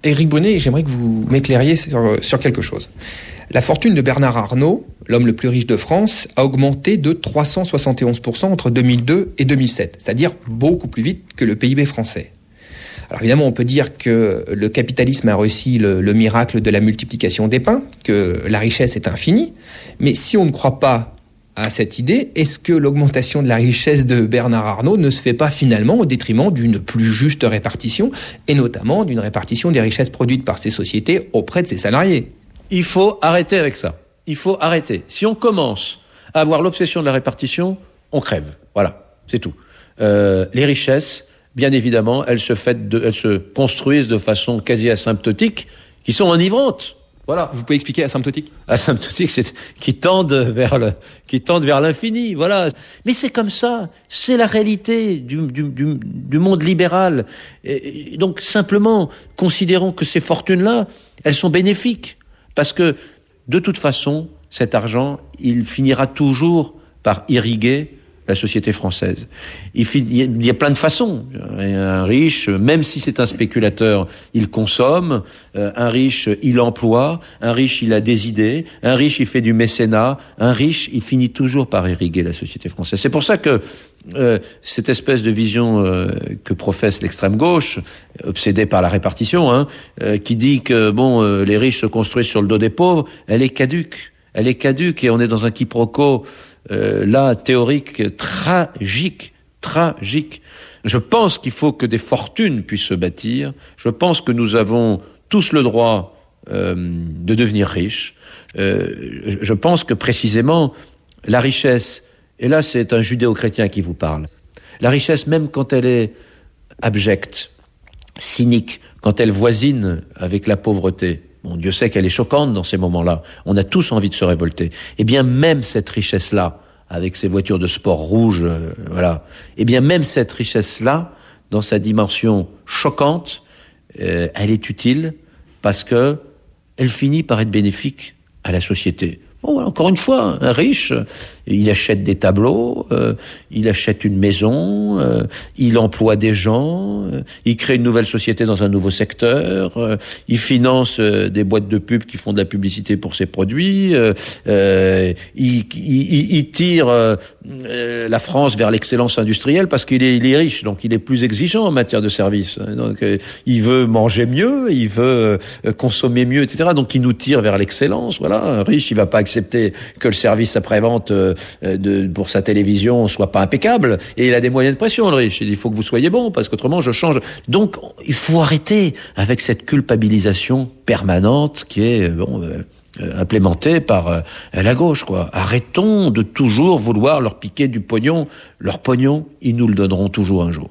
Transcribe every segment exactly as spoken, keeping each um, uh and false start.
Éric Brunet, j'aimerais que vous m'éclairiez sur, sur quelque chose. La fortune de Bernard Arnault, l'homme le plus riche de France, a augmenté de trois cent soixante et onze pour cent entre deux mille deux et deux mille sept, c'est-à-dire beaucoup plus vite que le P I B français. Alors évidemment, on peut dire que le capitalisme a réussi le, le miracle de la multiplication des pains, que la richesse est infinie, mais si on ne croit pas à cette idée, est-ce que l'augmentation de la richesse de Bernard Arnault ne se fait pas finalement au détriment d'une plus juste répartition, et notamment d'une répartition des richesses produites par ces sociétés auprès de ses salariés ? Il faut arrêter avec ça. Il faut arrêter. Si on commence à avoir l'obsession de la répartition, on crève. Voilà, c'est tout. Euh, les richesses, bien évidemment, elles se, fait de, elles se construisent de façon quasi asymptotique, qui sont enivrantes. Voilà. Vous pouvez expliquer asymptotique ? Asymptotique, c'est qui tendent vers le, qui tendent vers l'infini, voilà. Mais c'est comme ça, c'est la réalité du, du, du, du monde libéral. Et donc simplement, considérons que ces fortunes-là, elles sont bénéfiques, parce que de toute façon, cet argent, il finira toujours par irriguer la société française. Il, fi- il y a plein de façons. Un riche, même si c'est un spéculateur, il consomme. Euh, un riche, il emploie. Un riche, il a des idées. Un riche, il fait du mécénat. Un riche, il finit toujours par irriguer la société française. C'est pour ça que euh, cette espèce de vision euh, que professe l'extrême gauche, obsédée par la répartition, hein, euh, qui dit que bon, euh, les riches se construisent sur le dos des pauvres, elle est caduque. Elle est caduque et on est dans un quiproquo Euh, là, théorique, tragique, tragique. Je pense qu'il faut que des fortunes puissent se bâtir. Je pense que nous avons tous le droit euh, de devenir riches. Euh, je, je pense que précisément, la richesse, et là c'est un judéo-chrétien qui vous parle, la richesse, même quand elle est abjecte, cynique, quand elle voisine avec la pauvreté, bon, Dieu sait qu'elle est choquante dans ces moments-là. On a tous envie de se révolter. Eh bien, même cette richesse-là, avec ces voitures de sport rouges, euh, voilà. Eh bien, même cette richesse-là, dans sa dimension choquante, euh, elle est utile parce que elle finit par être bénéfique à la société. Bon, encore une fois, un riche, il achète des tableaux, euh, il achète une maison, euh, il emploie des gens, euh, il crée une nouvelle société dans un nouveau secteur, euh, il finance euh, des boîtes de pub qui font de la publicité pour ses produits, euh, euh, il, il, il tire euh, euh, la France vers l'excellence industrielle parce qu'il est, il est riche, donc il est plus exigeant en matière de services. Donc euh, il veut manger mieux, il veut euh, consommer mieux, et cetera. Donc il nous tire vers l'excellence. Voilà, un riche, il va pas accepter que le service après-vente euh, de, pour sa télévision soit pas impeccable, et il a des moyens de pression, le riche. Il dit, il faut que vous soyez bon, parce qu'autrement je change. Donc il faut arrêter avec cette culpabilisation permanente qui est bon, euh, implémentée par euh, la gauche, quoi. Arrêtons de toujours vouloir leur piquer du pognon. Leur pognon, ils nous le donneront toujours un jour.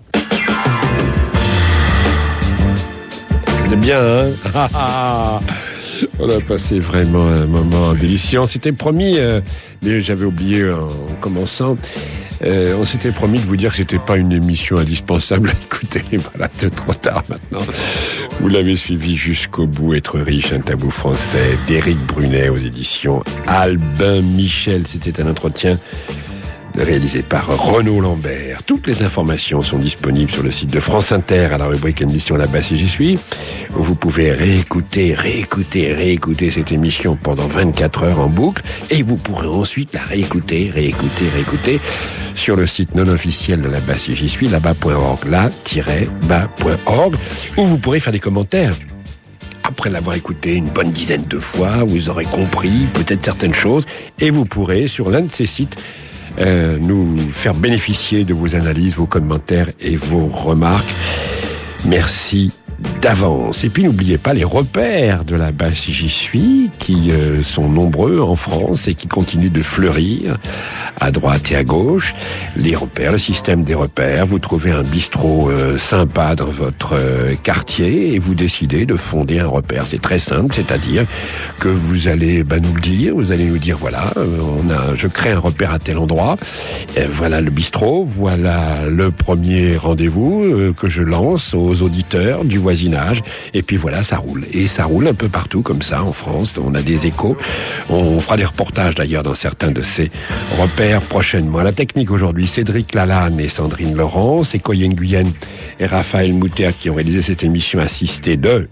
C'est bien, hein? On a passé vraiment un moment délicieux. On s'était promis, euh, mais j'avais oublié en commençant, euh, on s'était promis de vous dire que c'était pas une émission indispensable. Écoutez, voilà, c'est trop tard maintenant. Vous l'avez suivi jusqu'au bout. Être riche, un tabou français, d'Éric Brunet aux éditions Albin Michel. C'était un entretien réalisé par Renaud Lambert. Toutes les informations sont disponibles sur le site de France Inter à la rubrique émission là-bas si j'y suis, où vous pouvez réécouter, réécouter, réécouter cette émission pendant vingt-quatre heures en boucle, et vous pourrez ensuite la réécouter, réécouter, réécouter sur le site non officiel de là-bas si j'y suis, là-bas point org, là-bas point org, où vous pourrez faire des commentaires. Après l'avoir écouté une bonne dizaine de fois, vous aurez compris peut-être certaines choses, et vous pourrez, sur l'un de ces sites, Euh, nous faire bénéficier de vos analyses, vos commentaires et vos remarques. Merci d'avance. Et puis n'oubliez pas les repères de la base si j'y suis, qui euh, sont nombreux en France et qui continuent de fleurir à droite et à gauche. Les repères, le système des repères. Vous trouvez un bistrot euh, sympa dans votre euh, quartier et vous décidez de fonder un repère. C'est très simple, c'est-à-dire que vous allez bah, nous le dire, vous allez nous dire voilà, euh, on a, je crée un repère à tel endroit. Et voilà le bistrot, voilà le premier rendez-vous euh, que je lance aux auditeurs du voisinage, et puis voilà, ça roule. Et ça roule un peu partout comme ça en France, on a des échos. On fera des reportages d'ailleurs dans certains de ces repères prochainement. À la technique aujourd'hui, Cédric Lalanne et Sandrine Laurent, c'est Coyen Guyenne et Raphaël Mouter qui ont réalisé cette émission assistée de